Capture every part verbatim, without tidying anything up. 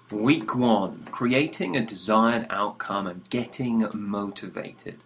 Week one, creating a desired outcome and getting motivated.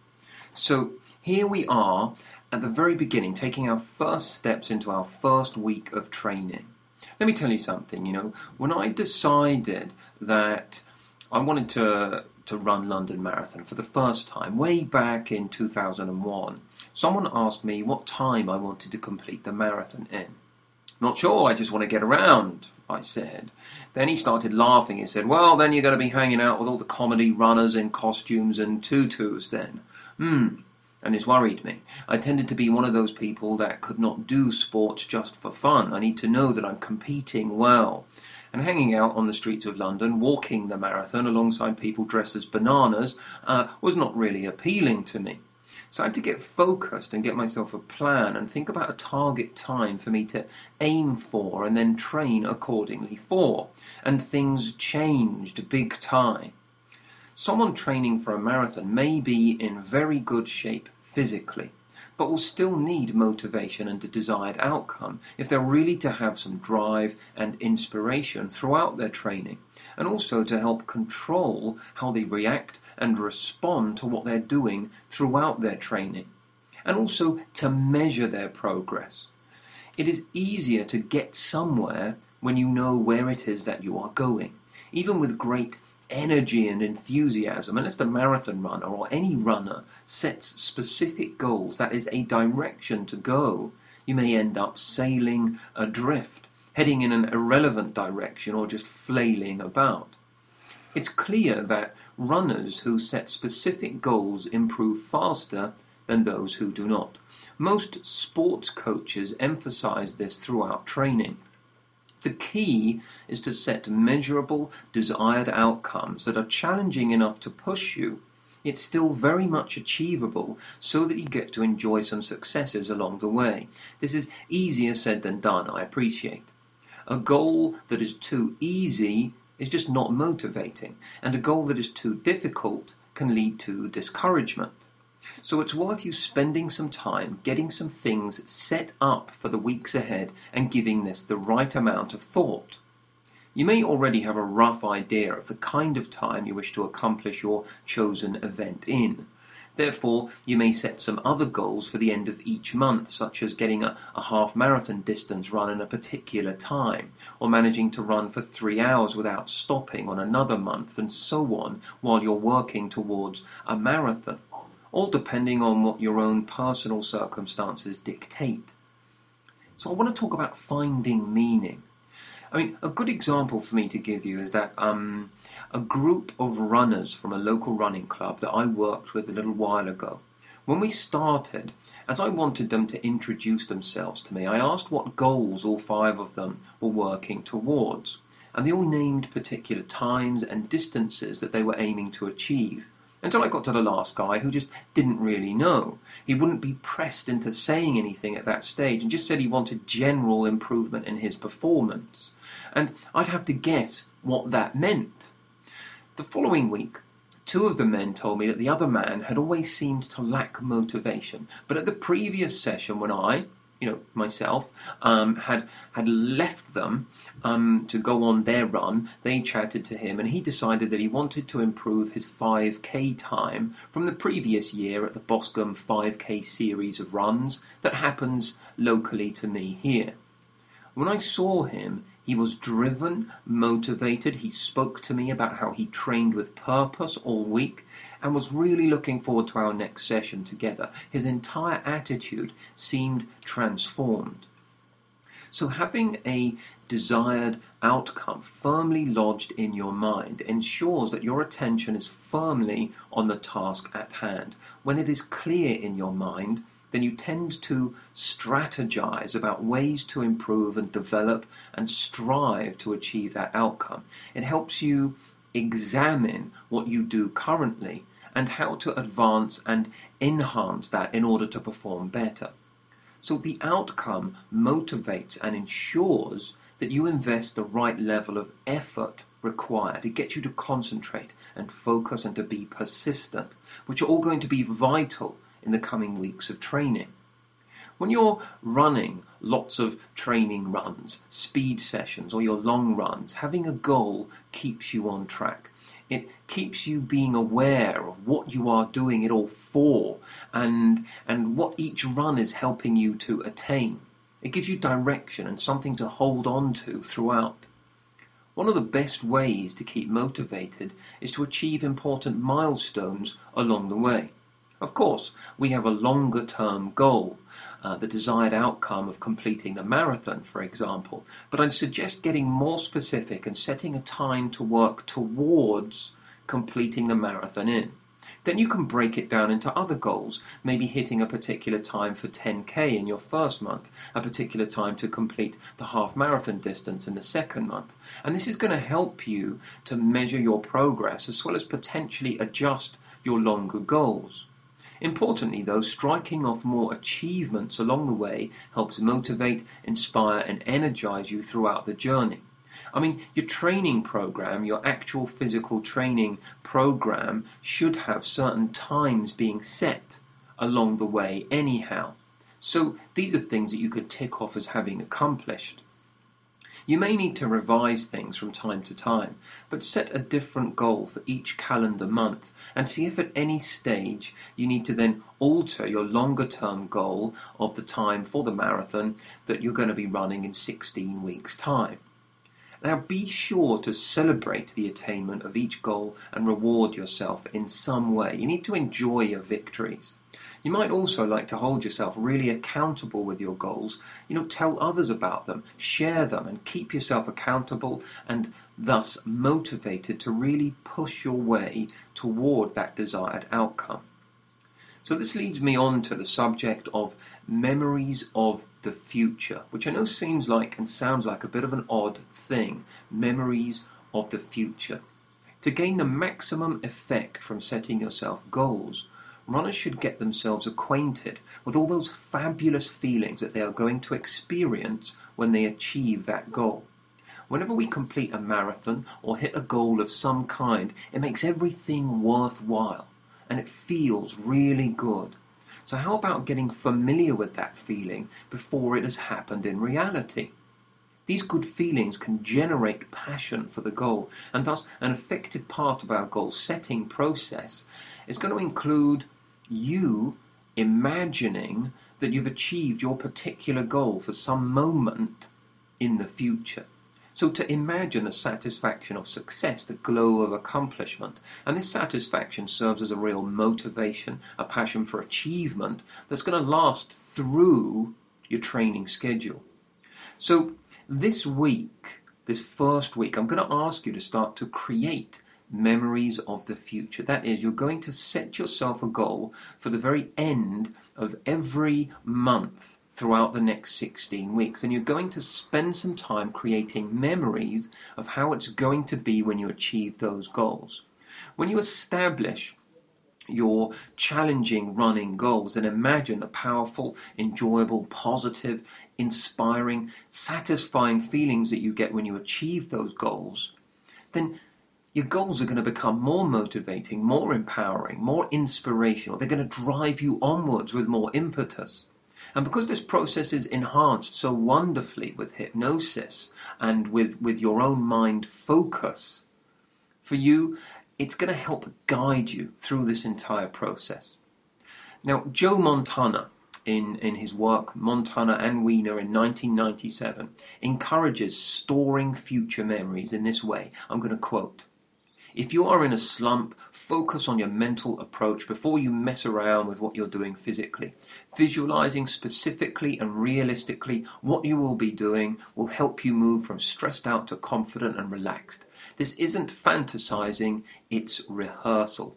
So here we are at the very beginning, taking our first steps into our first week of training. Let me tell you something, you know, when I decided that I wanted to, to run London Marathon for the first time, way back in two thousand one, someone asked me what time I wanted to complete the marathon in. Not sure, I just want to get around, I said. Then he started laughing. He said, well, then you're going to be hanging out with all the comedy runners in costumes and tutus then. Hmm. And this worried me. I tended to be one of those people that could not do sports just for fun. I need to know that I'm competing well. And hanging out on the streets of London, walking the marathon alongside people dressed as bananas, uh, was not really appealing to me. So I had to get focused and get myself a plan and think about a target time for me to aim for and then train accordingly for. And things changed big time. Someone training for a marathon may be in very good shape physically, but will still need motivation and a desired outcome if they're really to have some drive and inspiration throughout their training, and also to help control how they react and respond to what they're doing throughout their training, and also to measure their progress. It is easier to get somewhere when you know where it is that you are going, even with great energy and enthusiasm. Unless the marathon runner or any runner sets specific goals, that is a direction to go, you may end up sailing adrift, heading in an irrelevant direction or just flailing about. It's clear that runners who set specific goals improve faster than those who do not. Most sports coaches emphasize this throughout training. The key is to set measurable, desired outcomes that are challenging enough to push you, yet still very much achievable so that you get to enjoy some successes along the way. This is easier said than done, I appreciate. A goal that is too easy is just not motivating, and a goal that is too difficult can lead to discouragement. So it's worth you spending some time getting some things set up for the weeks ahead and giving this the right amount of thought. You may already have a rough idea of the kind of time you wish to accomplish your chosen event in. Therefore, you may set some other goals for the end of each month, such as getting a, a half marathon distance run in a particular time, or managing to run for three hours without stopping on another month, and so on, while you're working towards a marathon, all depending on what your own personal circumstances dictate. So I want to talk about finding meaning. I mean, a good example for me to give you is that um, a group of runners from a local running club that I worked with a little while ago, when we started, as I wanted them to introduce themselves to me, I asked what goals all five of them were working towards, and they all named particular times and distances that they were aiming to achieve. Until I got to the last guy, who just didn't really know. He wouldn't be pressed into saying anything at that stage and just said he wanted general improvement in his performance. And I'd have to guess what that meant. The following week, two of the men told me that the other man had always seemed to lack motivation. But at the previous session, when I, you know, myself, um, had had left them um, to go on their run, they chatted to him, and he decided that he wanted to improve his five K time from the previous year at the Boscombe five K series of runs that happens locally to me here. When I saw him, he was driven, motivated. He spoke to me about how he trained with purpose all week and was really looking forward to our next session together. His entire attitude seemed transformed. So having a desired outcome firmly lodged in your mind ensures that your attention is firmly on the task at hand. When it is clear in your mind, then you tend to strategize about ways to improve and develop and strive to achieve that outcome. It helps you examine what you do currently and how to advance and enhance that in order to perform better. So the outcome motivates and ensures that you invest the right level of effort required. It gets you to concentrate and focus and to be persistent, which are all going to be vital in the coming weeks of training. When you're running lots of training runs, speed sessions, or your long runs, having a goal keeps you on track. It keeps you being aware of what you are doing it all for and, and what each run is helping you to attain. It gives you direction and something to hold on to throughout. One of the best ways to keep motivated is to achieve important milestones along the way. Of course, we have a longer term goal, uh, the desired outcome of completing the marathon, for example, but I'd suggest getting more specific and setting a time to work towards completing the marathon in. Then you can break it down into other goals, maybe hitting a particular time for ten K in your first month, a particular time to complete the half marathon distance in the second month. And this is going to help you to measure your progress as well as potentially adjust your longer goals. Importantly, though, striking off more achievements along the way helps motivate, inspire, and energize you throughout the journey. I mean, your training program, your actual physical training program, should have certain times being set along the way anyhow. So these are things that you could tick off as having accomplished. You may need to revise things from time to time, but set a different goal for each calendar month and see if at any stage you need to then alter your longer term goal of the time for the marathon that you're going to be running in sixteen weeks' time. Now be sure to celebrate the attainment of each goal and reward yourself in some way. You need to enjoy your victories. You might also like to hold yourself really accountable with your goals. You know, tell others about them, share them, and keep yourself accountable and thus motivated to really push your way toward that desired outcome. So this leads me on to the subject of memories of the future, which I know seems like and sounds like a bit of an odd thing. Memories of the future. To gain the maximum effect from setting yourself goals, runners should get themselves acquainted with all those fabulous feelings that they are going to experience when they achieve that goal. Whenever we complete a marathon or hit a goal of some kind, it makes everything worthwhile and it feels really good. So how about getting familiar with that feeling before it has happened in reality? These good feelings can generate passion for the goal, and thus an effective part of our goal setting process is going to include you imagining that you've achieved your particular goal for some moment in the future. So to imagine the satisfaction of success, the glow of accomplishment, and this satisfaction serves as a real motivation, a passion for achievement that's going to last through your training schedule. So this week, this first week, I'm going to ask you to start to create memories of the future. That is, you're going to set yourself a goal for the very end of every month throughout the next sixteen weeks, and you're going to spend some time creating memories of how it's going to be when you achieve those goals. When you establish your challenging running goals, then imagine the powerful, enjoyable, positive, inspiring, satisfying feelings that you get when you achieve those goals. Then your goals are going to become more motivating, more empowering, more inspirational. They're going to drive you onwards with more impetus. And because this process is enhanced so wonderfully with hypnosis and with, with your own mind focus, for you, it's going to help guide you through this entire process. Now, Joe Montana, in, in his work Montana and Wiener in nineteen ninety-seven, encourages storing future memories in this way. I'm going to quote, "If you are in a slump, focus on your mental approach before you mess around with what you're doing physically. Visualizing specifically and realistically what you will be doing will help you move from stressed out to confident and relaxed. This isn't fantasizing, it's rehearsal."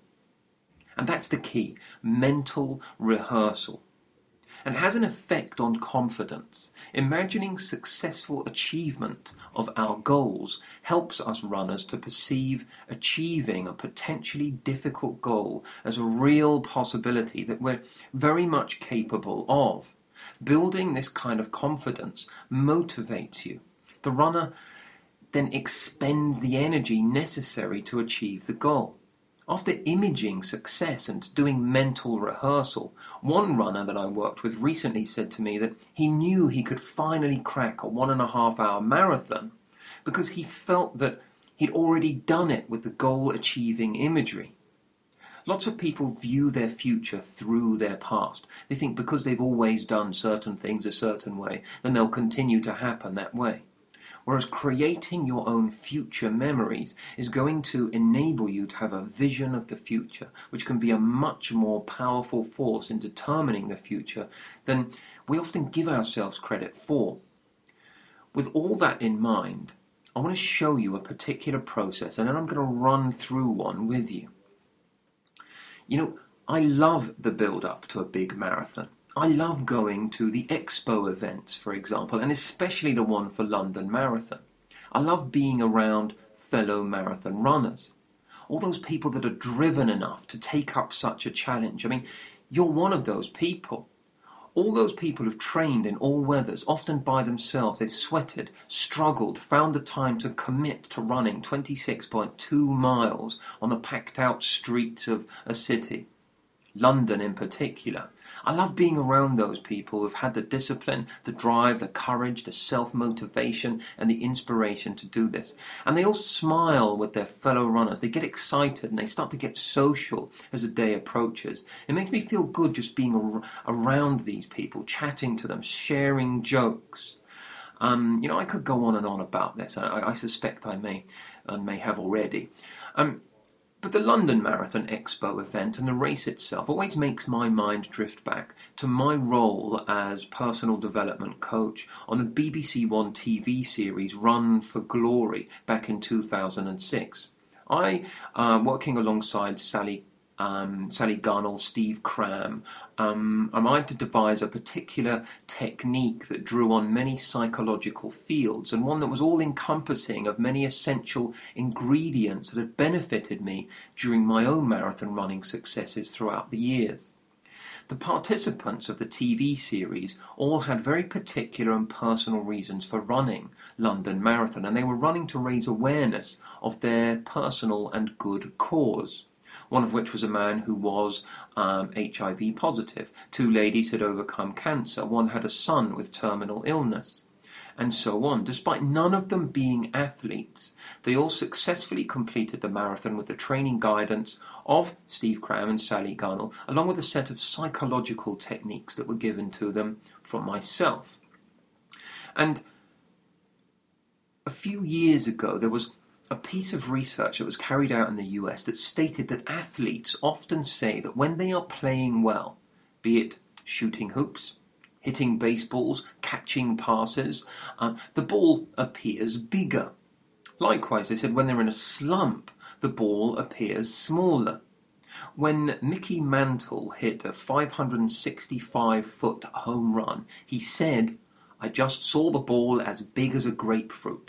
And that's the key, mental rehearsal. And has an effect on confidence. Imagining successful achievement of our goals helps us runners to perceive achieving a potentially difficult goal as a real possibility that we're very much capable of. Building this kind of confidence motivates you. The runner then expends the energy necessary to achieve the goal. After imaging success and doing mental rehearsal, one runner that I worked with recently said to me that he knew he could finally crack a one and a half hour marathon because he felt that he'd already done it with the goal-achieving imagery. Lots of people view their future through their past. They think because they've always done certain things a certain way, then they'll continue to happen that way. Whereas creating your own future memories is going to enable you to have a vision of the future, which can be a much more powerful force in determining the future than we often give ourselves credit for. With all that in mind, I want to show you a particular process, and then I'm going to run through one with you. You know, I love the build-up to a big marathon. I love going to the expo events, for example, and especially the one for London Marathon. I love being around fellow marathon runners. All those people that are driven enough to take up such a challenge. I mean, you're one of those people. All those people have trained in all weathers, often by themselves. They've sweated, struggled, found the time to commit to running twenty-six point two miles on the packed-out streets of a city. London in particular. I love being around those people who've had the discipline, the drive, the courage, the self-motivation and the inspiration to do this. And they all smile with their fellow runners. They get excited and they start to get social as the day approaches. It makes me feel good just being ar- around these people, chatting to them, sharing jokes. Um, you know, I could go on and on about this. I, I suspect I may, and may have already. Um, But the London Marathon Expo event and the race itself always makes my mind drift back to my role as personal development coach on the B B C One T V series Run for Glory back in two thousand six. I, uh, working alongside Sally Um, Sally Gunnell, Steve Cram, um, I had to devise a particular technique that drew on many psychological fields and one that was all-encompassing of many essential ingredients that had benefited me during my own marathon running successes throughout the years. The participants of the T V series all had very particular and personal reasons for running London Marathon, and they were running to raise awareness of their personal and good cause. One of which was a man who was um, H I V positive. Two ladies had overcome cancer. One had a son with terminal illness. And so on. Despite none of them being athletes, they all successfully completed the marathon with the training guidance of Steve Cram and Sally Gunnell, along with a set of psychological techniques that were given to them from myself. And a few years ago, there was a piece of research that was carried out in the U S that stated that athletes often say that when they are playing well, be it shooting hoops, hitting baseballs, catching passes, uh, the ball appears bigger. Likewise, they said when they're in a slump, the ball appears smaller. When Mickey Mantle hit a five hundred sixty-five foot home run, he said, "I just saw the ball as big as a grapefruit."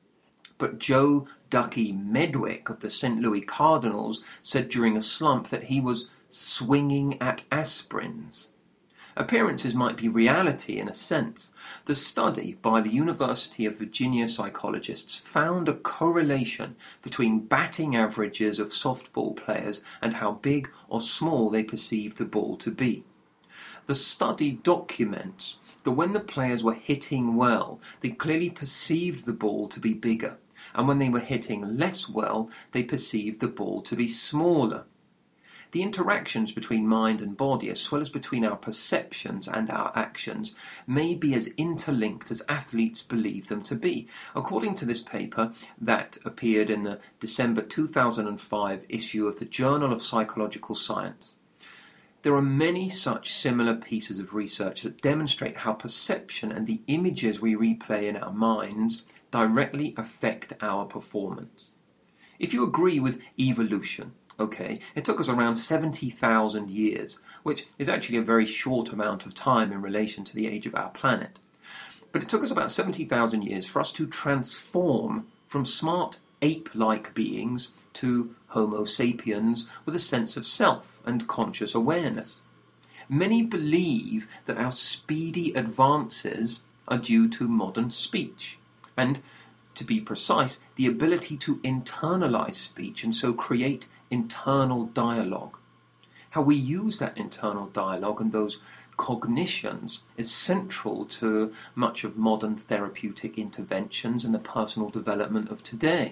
But Joe Ducky Medwick of the Saint Louis Cardinals said during a slump that he was swinging at aspirins. Appearances might be reality in a sense. The study by the University of Virginia psychologists found a correlation between batting averages of softball players and how big or small they perceived the ball to be. The study documents that when the players were hitting well, they clearly perceived the ball to be bigger. And when they were hitting less well, they perceived the ball to be smaller. The interactions between mind and body, as well as between our perceptions and our actions, may be as interlinked as athletes believe them to be. According to this paper that appeared in the December two thousand five issue of the Journal of Psychological Science, there are many such similar pieces of research that demonstrate how perception and the images we replay in our minds directly affect our performance. If you agree with evolution, okay, it took us around seventy thousand years, which is actually a very short amount of time in relation to the age of our planet. But it took us about seventy thousand years for us to transform from smart ape-like beings to Homo sapiens with a sense of self and conscious awareness. Many believe that our speedy advances are due to modern speech, and, to be precise, the ability to internalize speech and so create internal dialogue. How we use that internal dialogue and those cognitions is central to much of modern therapeutic interventions and the personal development of today.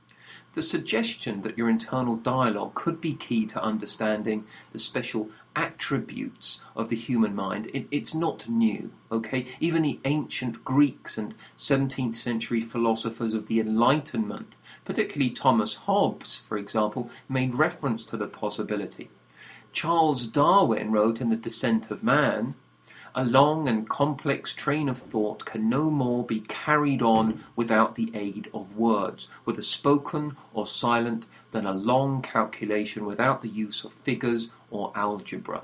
The suggestion that your internal dialogue could be key to understanding the special attributes of the human mind, it, it's not new, okay? Even the ancient Greeks and seventeenth century philosophers of the Enlightenment, particularly Thomas Hobbes, for example, made reference to the possibility. Charles Darwin wrote in The Descent of Man, "A long and complex train of thought can no more be carried on without the aid of words, whether spoken or silent, than a long calculation without the use of figures or algebra."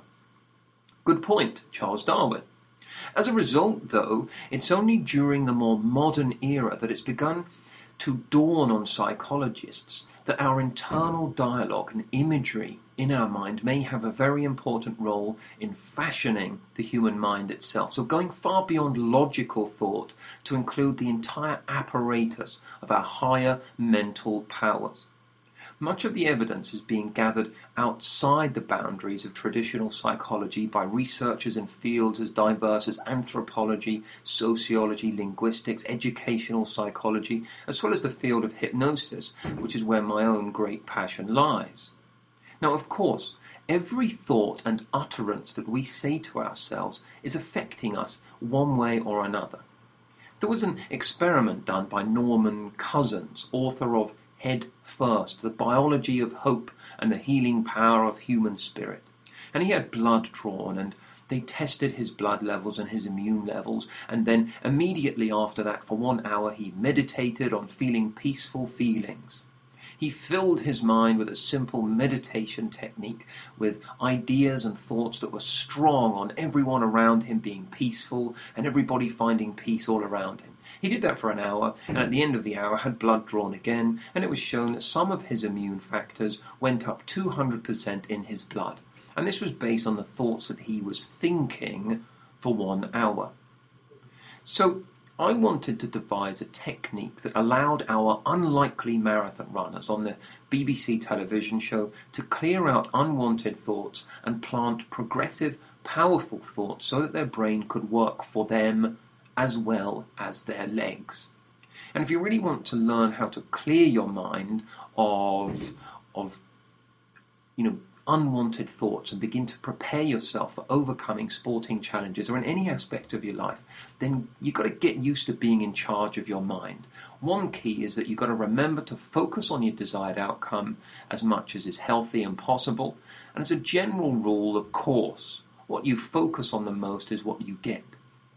Good point, Charles Darwin. As a result, though, it's only during the more modern era that it's begun to dawn on psychologists that our internal dialogue and imagery in our mind may have a very important role in fashioning the human mind itself. So going far beyond logical thought to include the entire apparatus of our higher mental powers. Much of the evidence is being gathered outside the boundaries of traditional psychology by researchers in fields as diverse as anthropology, sociology, linguistics, educational psychology, as well as the field of hypnosis, which is where my own great passion lies. Now, of course, every thought and utterance that we say to ourselves is affecting us one way or another. There was an experiment done by Norman Cousins, author of Head First, The Biology of Hope and the Healing Power of Human Spirit. And he had blood drawn, and they tested his blood levels and his immune levels, and then immediately after that, for one hour, he meditated on feeling peaceful feelings. He filled his mind with a simple meditation technique, with ideas and thoughts that were strong on everyone around him being peaceful and everybody finding peace all around him. He did that for an hour, and at the end of the hour had blood drawn again, and it was shown that some of his immune factors went up two hundred percent in his blood. And this was based on the thoughts that he was thinking for one hour. So I wanted to devise a technique that allowed our unlikely marathon runners on the B B C television show to clear out unwanted thoughts and plant progressive, powerful thoughts so that their brain could work for them as well as their legs. And if you really want to learn how to clear your mind of, of you know, unwanted thoughts and begin to prepare yourself for overcoming sporting challenges or in any aspect of your life, then you've got to get used to being in charge of your mind. One key is that you've got to remember to focus on your desired outcome as much as is healthy and possible. And as a general rule, of course, what you focus on the most is what you get.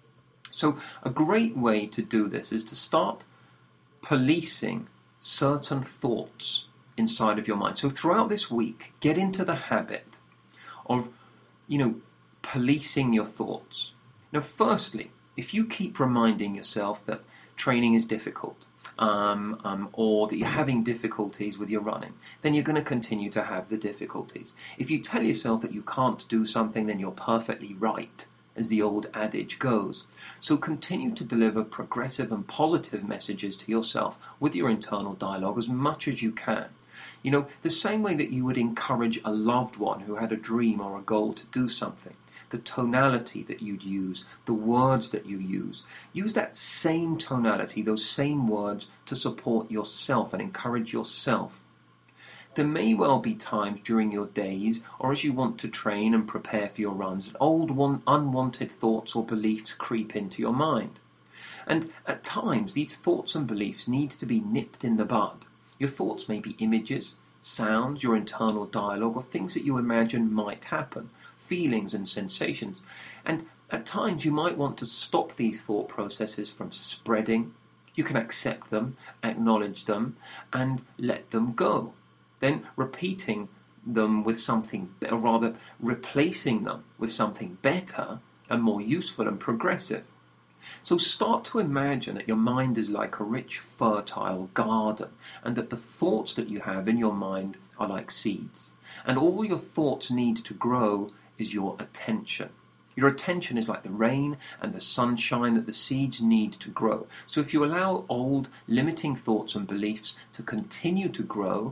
So a great way to do this is to start policing certain thoughts inside of your mind. So throughout this week, get into the habit of, you know, policing your thoughts. Now, firstly, if you keep reminding yourself that training is difficult, um, um, or that you're having difficulties with your running, then you're going to continue to have the difficulties. If you tell yourself that you can't do something, then you're perfectly right, as the old adage goes. So continue to deliver progressive and positive messages to yourself with your internal dialogue as much as you can. You know, the same way that you would encourage a loved one who had a dream or a goal to do something, the tonality that you'd use, the words that you use, use that same tonality, those same words to support yourself and encourage yourself. There may well be times during your days or as you want to train and prepare for your runs that old one, unwanted thoughts or beliefs creep into your mind. And at times these thoughts and beliefs need to be nipped in the bud. Your thoughts may be images, sounds, your internal dialogue, or things that you imagine might happen, feelings and sensations. And at times you might want to stop these thought processes from spreading. You can accept them, acknowledge them, and let them go. Then repeating them with something, or rather replacing them with something better and more useful and progressive. So start to imagine that your mind is like a rich, fertile garden, and that the thoughts that you have in your mind are like seeds. And all your thoughts need to grow is your attention. Your attention is like the rain and the sunshine that the seeds need to grow. So if you allow old, limiting thoughts and beliefs to continue to grow,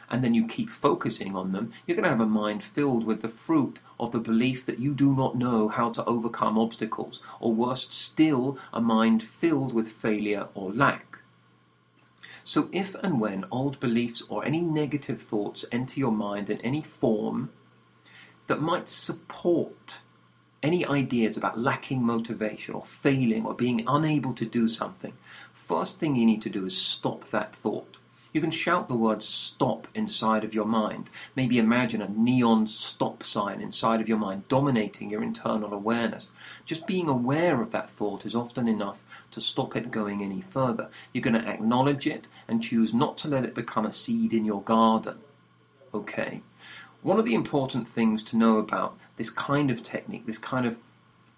and then you keep focusing on them, you're going to have a mind filled with the fruit of the belief that you do not know how to overcome obstacles, or worst still, a mind filled with failure or lack. So if and when old beliefs or any negative thoughts enter your mind in any form that might support any ideas about lacking motivation or failing or being unable to do something, first thing you need to do is stop that thought. You can shout the word stop inside of your mind. Maybe imagine a neon stop sign inside of your mind dominating your internal awareness. Just being aware of that thought is often enough to stop it going any further. You're going to acknowledge it and choose not to let it become a seed in your garden. Okay. One of the important things to know about this kind of technique, this kind of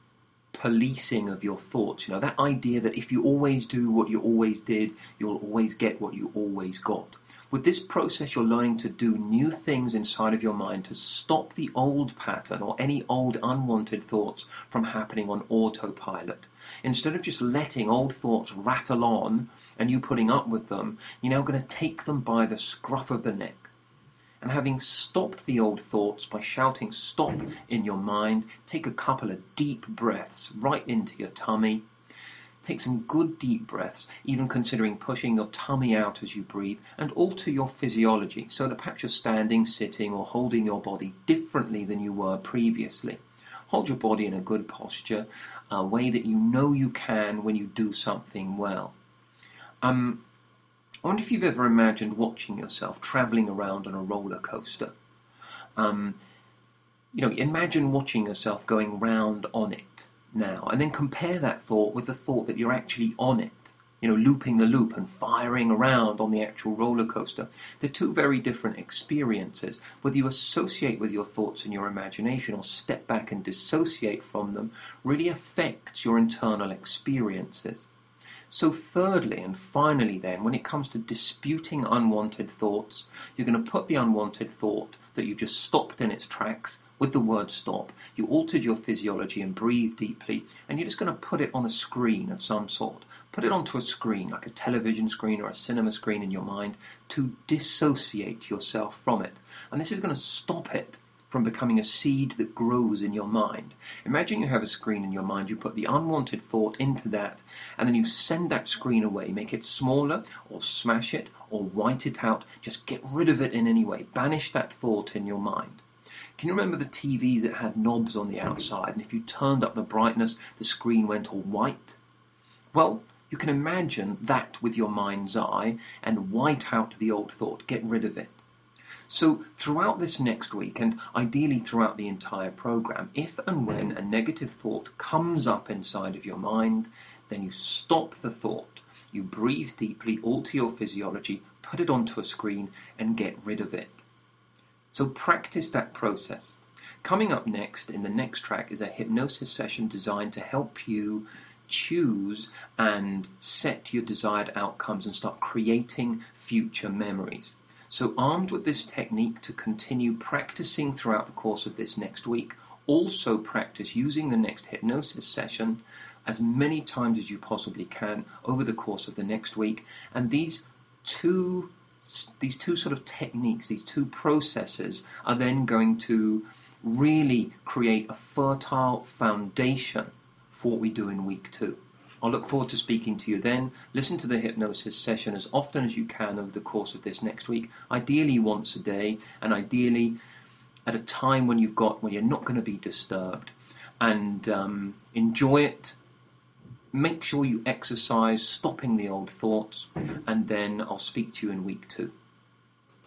policing of your thoughts, you know, that idea that if you always do what you always did, you'll always get what you always got. With this process, you're learning to do new things inside of your mind to stop the old pattern or any old unwanted thoughts from happening on autopilot. Instead of just letting old thoughts rattle on and you putting up with them, you're now going to take them by the scruff of the neck. And having stopped the old thoughts by shouting stop in your mind, take a couple of deep breaths right into your tummy. Take some good deep breaths, even considering pushing your tummy out as you breathe, and alter your physiology so that perhaps you're standing, sitting, or holding your body differently than you were previously. Hold your body in a good posture, a way that you know you can when you do something well. Um... I wonder if you've ever imagined watching yourself travelling around on a roller coaster. Um, you know, imagine watching yourself going round on it now, and then compare that thought with the thought that you're actually on it. You know, looping the loop and firing around on the actual roller coaster. They're two very different experiences. Whether you associate with your thoughts in your imagination or step back and dissociate from them really affects your internal experiences. So thirdly and finally then, when it comes to disputing unwanted thoughts, you're going to put the unwanted thought that you just stopped in its tracks with the word stop. You altered your physiology and breathed deeply, and you're just going to put it on a screen of some sort. Put it onto a screen, like a television screen or a cinema screen in your mind, to dissociate yourself from it. And this is going to stop it from becoming a seed that grows in your mind. Imagine you have a screen in your mind, you put the unwanted thought into that, and then you send that screen away, make it smaller, or smash it, or white it out, just get rid of it in any way, banish that thought in your mind. Can you remember the T Vs that had knobs on the outside, and if you turned up the brightness, the screen went all white? Well, you can imagine that with your mind's eye, and white out the old thought, get rid of it. So throughout this next week, and ideally throughout the entire program, if and when a negative thought comes up inside of your mind, then you stop the thought. You breathe deeply, alter your physiology, put it onto a screen, and get rid of it. So practice that process. Coming up next, in the next track, is a hypnosis session designed to help you choose and set your desired outcomes and start creating future memories. So armed with this technique to continue practicing throughout the course of this next week, also practice using the next hypnosis session as many times as you possibly can over the course of the next week. And these two, these two sort of techniques, these two processes are then going to really create a fertile foundation for what we do in week two. I'll look forward to speaking to you then. Listen to the hypnosis session as often as you can over the course of this next week, ideally once a day, and ideally at a time when you've got when you're not going to be disturbed. And um, enjoy it. Make sure you exercise stopping the old thoughts, and then I'll speak to you in week two.